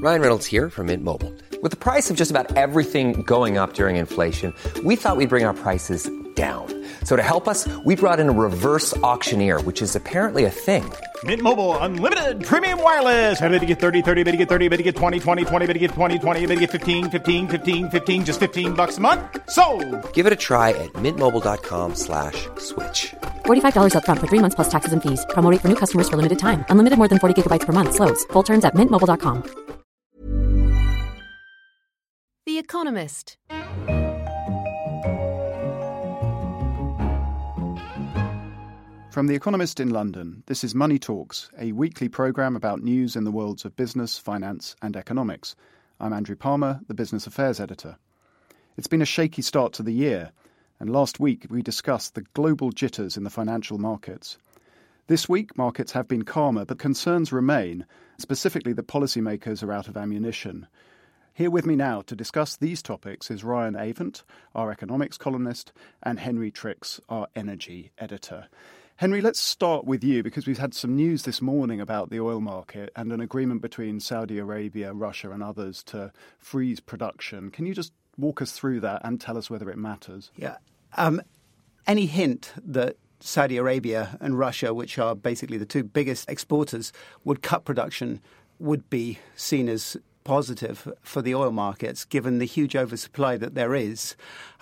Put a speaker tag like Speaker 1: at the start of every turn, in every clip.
Speaker 1: Ryan Reynolds here from Mint Mobile. With the price of just about everything going up during inflation, we thought we'd bring our prices down. So to help us, we brought in a reverse auctioneer, which is apparently a thing.
Speaker 2: Mint Mobile Unlimited Premium Wireless. How to get 30, 30, bit to get 30, bit to get 20, 20, 20, bit to get 20, 20, bit to get 15, 15, 15, 15, just $15 a month? Sold!
Speaker 1: Give it a try at mintmobile.com/switch.
Speaker 3: $45 up front for 3 months plus taxes and fees. Promo rate for new customers for limited time. Unlimited more than 40 gigabytes per month. Slows full terms at mintmobile.com.
Speaker 4: The Economist.
Speaker 5: From The Economist in London, this is Money Talks, a weekly programme about news in the worlds of business, finance and economics. I'm Andrew Palmer, the Business Affairs Editor. It's been a shaky start to the year, and last week we discussed the global jitters in the financial markets. This week, markets have been calmer, but concerns remain, specifically that policymakers are out of ammunition. Here with me now to discuss these topics is Ryan Avent, our economics columnist, and Henry Tricks, our energy editor. Henry, let's start with you because we've had some news this morning about the oil market and an agreement between Saudi Arabia, Russia and others to freeze production. Can you just walk us through that and tell us whether it matters?
Speaker 6: Yeah. Any hint that Saudi Arabia and Russia, which are basically the two biggest exporters, would cut production would be seen as positive for the oil markets, given the huge oversupply that there is.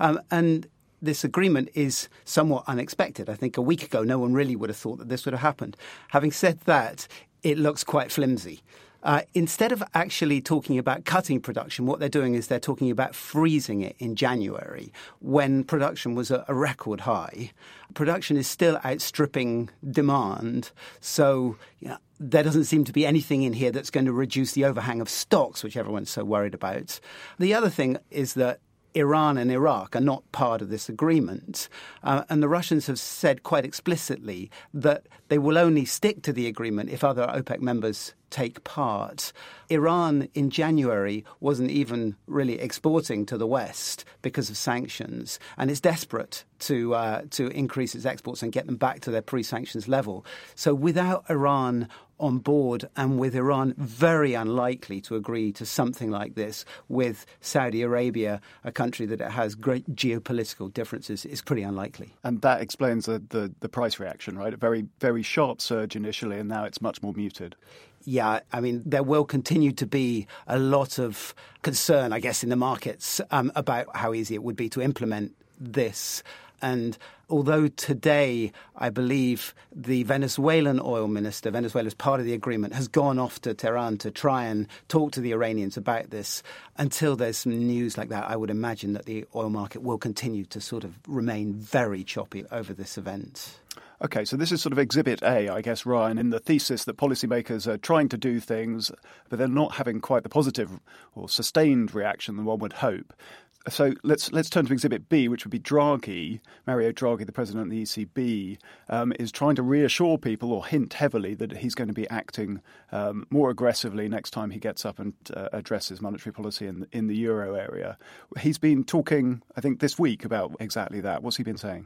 Speaker 6: And this agreement is somewhat unexpected. I think a week ago, no one really would have thought that this would have happened. Having said that, it looks quite flimsy. Instead of actually talking about cutting production, what they're doing is they're talking about freezing it in January when production was at a record high. Production is still outstripping demand. So there doesn't seem to be anything in here that's going to reduce the overhang of stocks, which everyone's so worried about. The other thing is that Iran and Iraq are not part of this agreement. And the Russians have said quite explicitly that they will only stick to the agreement if other OPEC members take part. Iran in January wasn't even really exporting to the West because of sanctions, and it's desperate to increase its exports and get them back to their pre-sanctions level. So without Iran on board, and with Iran very unlikely to agree to something like this with Saudi Arabia, a country that it has great geopolitical differences, is pretty unlikely.
Speaker 5: And that explains the price reaction, right? A very, very sharp surge initially, and now it's much more muted.
Speaker 6: Yeah, I mean, there will continue to be a lot of concern, I guess, in the markets about how easy it would be to implement this. And although today, I believe the Venezuelan oil minister, Venezuela's part of the agreement, has gone off to Tehran to try and talk to the Iranians about this, until there's some news like that, I would imagine that the oil market will continue to sort of remain very choppy over this event.
Speaker 5: OK, so this is sort of Exhibit A, I guess, Ryan, in the thesis that policymakers are trying to do things, but they're not having quite the positive or sustained reaction that one would hope. So let's turn to Exhibit B, which would be Draghi. Mario Draghi, the president of the ECB, is trying to reassure people or hint heavily that he's going to be acting more aggressively next time he gets up and addresses monetary policy in the euro area. He's been talking, I think, this week about exactly that. What's he been saying?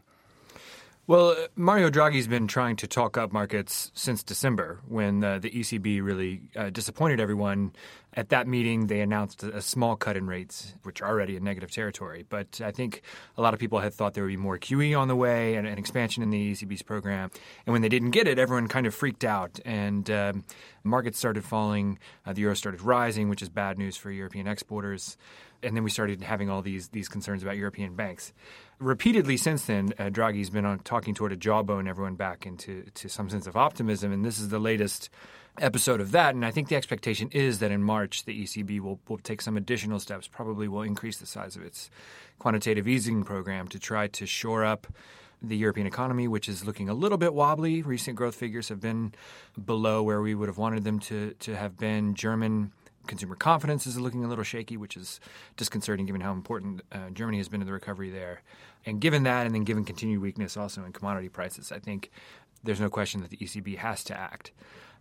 Speaker 7: Well, Mario Draghi's been trying to talk up markets since December when the ECB really disappointed everyone. At that meeting, they announced a small cut in rates, which are already in negative territory. But I think a lot of people had thought there would be more QE on the way and an expansion in the ECB's program. And when they didn't get it, everyone kind of freaked out. And markets started falling. The euro started rising, which is bad news for European exporters. And then we started having all these concerns about European banks. Repeatedly since then, Draghi's been talking toward a jawbone everyone back into some sense of optimism, and this is the latest episode of that. And I think the expectation is that in March, the ECB will take some additional steps, probably will increase the size of its quantitative easing program to try to shore up the European economy, which is looking a little bit wobbly. Recent growth figures have been below where we would have wanted them to have been. German consumer confidence is looking a little shaky, which is disconcerting given how important Germany has been to the recovery there. And given that, and then given continued weakness also in commodity prices, I think there's no question that the ECB has to act.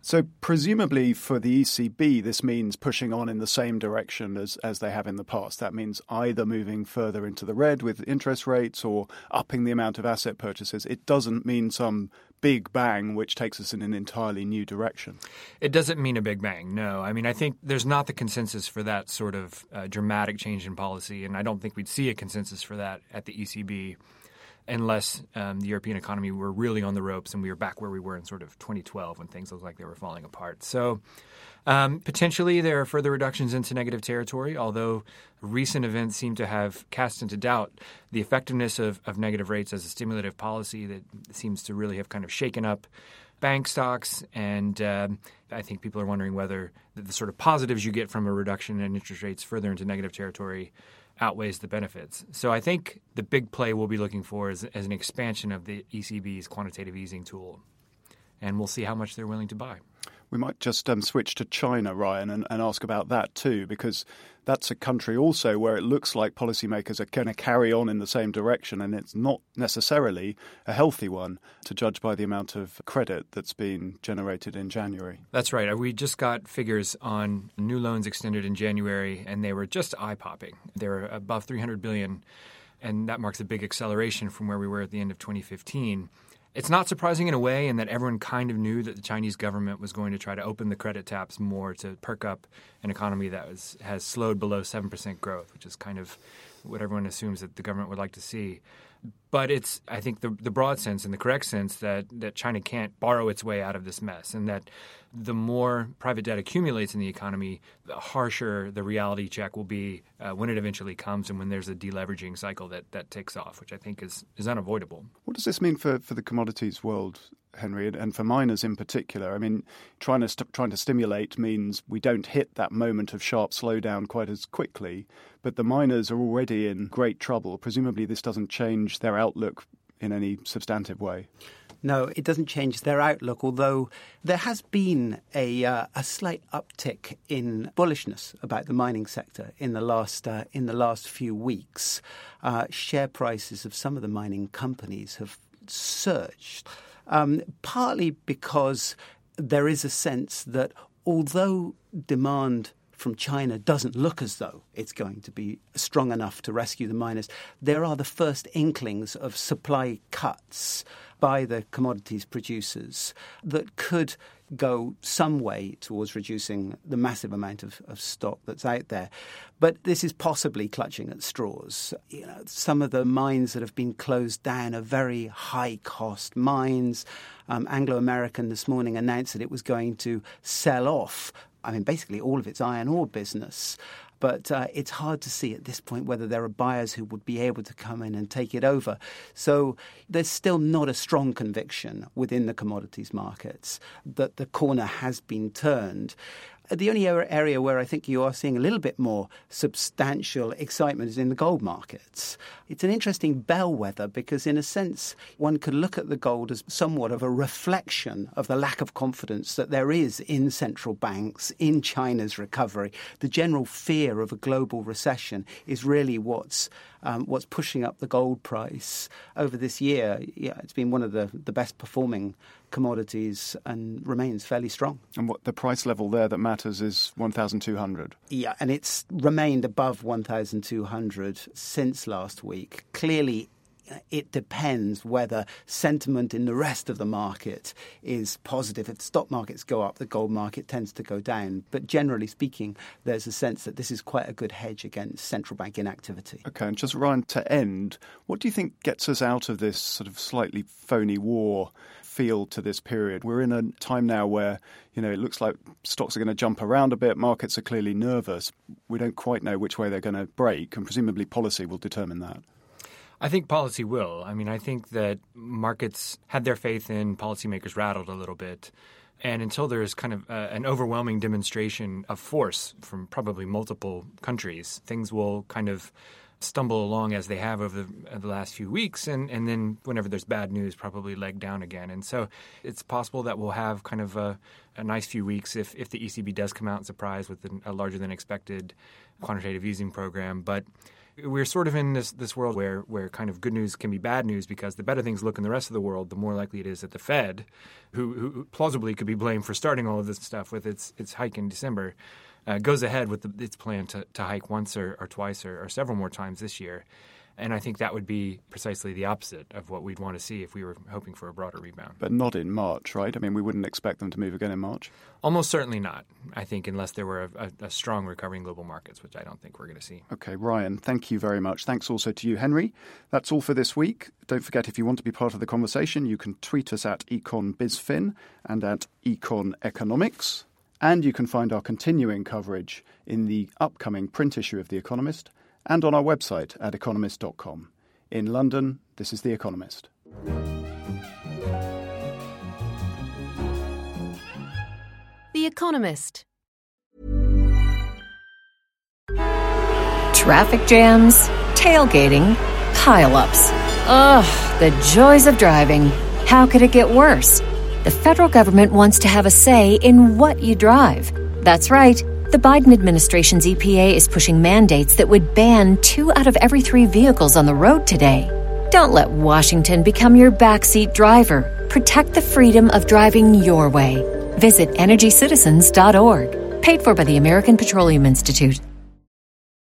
Speaker 5: So presumably for the ECB, this means pushing on in the same direction as they have in the past. That means either moving further into the red with interest rates or upping the amount of asset purchases. It doesn't mean some big bang which takes us in an entirely new direction.
Speaker 7: It doesn't mean a big bang, no. I mean, I think there's not the consensus for that sort of dramatic change in policy, and I don't think we'd see a consensus for that at the ECB unless the European economy were really on the ropes and we were back where we were in sort of 2012 when things looked like they were falling apart. So potentially there are further reductions into negative territory, although recent events seem to have cast into doubt the effectiveness of negative rates as a stimulative policy that seems to really have kind of shaken up bank stocks. And I think people are wondering whether the sort of positives you get from a reduction in interest rates further into negative territory outweighs the benefits. So I think the big play we'll be looking for is an expansion of the ECB's quantitative easing tool. And we'll see how much they're willing to buy.
Speaker 5: We might just switch to China, Ryan, and ask about that too, because that's a country also where it looks like policymakers are going to carry on in the same direction, and it's not necessarily a healthy one to judge by the amount of credit that's been generated in January.
Speaker 7: That's right. We just got figures on new loans extended in January, and they were just eye-popping. They were above $300 billion, and that marks a big acceleration from where we were at the end of 2015. It's not surprising in a way in that everyone kind of knew that the Chinese government was going to try to open the credit taps more to perk up an economy that has slowed below 7% growth, which is kind of what everyone assumes that the government would like to see. But it's, I think, the broad sense and the correct sense that China can't borrow its way out of this mess, and that the more private debt accumulates in the economy, the harsher the reality check will be when it eventually comes and when there's a deleveraging cycle that takes off, which I think is unavoidable.
Speaker 5: What does this mean for the commodities world, Henry, and for miners in particular? I mean, trying to stimulate means we don't hit that moment of sharp slowdown quite as quickly, but the miners are already in great trouble. Presumably this doesn't change their outlook in any substantive way.
Speaker 6: No, it doesn't change their outlook, although there has been a slight uptick in bullishness about the mining sector in the last few weeks. Share prices of some of the mining companies have surged, partly because there is a sense that although demand from China doesn't look as though it's going to be strong enough to rescue the miners, there are the first inklings of supply cuts by the commodities producers that could go some way towards reducing the massive amount of stock that's out there. But this is possibly clutching at straws. You know, some of the mines that have been closed down are very high-cost mines. Anglo American this morning announced that it was going to sell off, basically all of its iron ore business. But it's hard to see at this point whether there are buyers who would be able to come in and take it over. So there's still not a strong conviction within the commodities markets that the corner has been turned. The only area where I think you are seeing a little bit more substantial excitement is in the gold markets. It's an interesting bellwether because, in a sense, one could look at the gold as somewhat of a reflection of the lack of confidence that there is in central banks, in China's recovery. The general fear of a global recession is really what's pushing up the gold price over this year. Yeah, it's been one of the best performing commodities and remains fairly strong.
Speaker 5: And what the price level there that matters is 1,200.
Speaker 6: Yeah, and it's remained above 1,200 since last week. Clearly, it depends whether sentiment in the rest of the market is positive. If the stock markets go up, the gold market tends to go down. But generally speaking, there's a sense that this is quite a good hedge against central bank inactivity. OK, and just Ryan, to end, what do you think gets us out of this sort of slightly phony war feel to this period? We're in a time now where, it looks like stocks are going to jump around a bit. Markets are clearly nervous. We don't quite know which way they're going to break, and presumably policy will determine that.
Speaker 7: I think policy will. I think that markets had their faith in policymakers rattled a little bit. And until there is kind of an overwhelming demonstration of force from probably multiple countries, things will kind of stumble along as they have over the last few weeks, and then whenever there's bad news, probably leg down again. And so it's possible that we'll have kind of a nice few weeks if the ECB does come out and surprise with a larger than expected quantitative easing program. But we're sort of in this world where kind of good news can be bad news, because the better things look in the rest of the world, the more likely it is that the Fed, who plausibly could be blamed for starting all of this stuff with its hike in December, goes ahead with its plan to hike once or twice or several more times this year. And I think that would be precisely the opposite of what we'd want to see if we were hoping for a broader rebound.
Speaker 5: But not in March, right? I mean, we wouldn't expect them to move again in March?
Speaker 7: Almost certainly not, I think, unless there were a strong recovery in global markets, which I don't think we're going to see.
Speaker 5: Okay, Ryan, thank you very much. Thanks also to you, Henry. That's all for this week. Don't forget, if you want to be part of the conversation, you can tweet us at EconBizFin and at EconEconomics. And you can find our continuing coverage in the upcoming print issue of The Economist and on our website at economist.com. In London, this is The Economist.
Speaker 4: The Economist.
Speaker 8: Traffic jams, tailgating, pile-ups. Ugh, the joys of driving. How could it get worse? The federal government wants to have a say in what you drive. That's right. The Biden administration's EPA is pushing mandates that would ban 2 out of every 3 vehicles on the road today. Don't let Washington become your backseat driver. Protect the freedom of driving your way. Visit EnergyCitizens.org. Paid for by the American Petroleum Institute.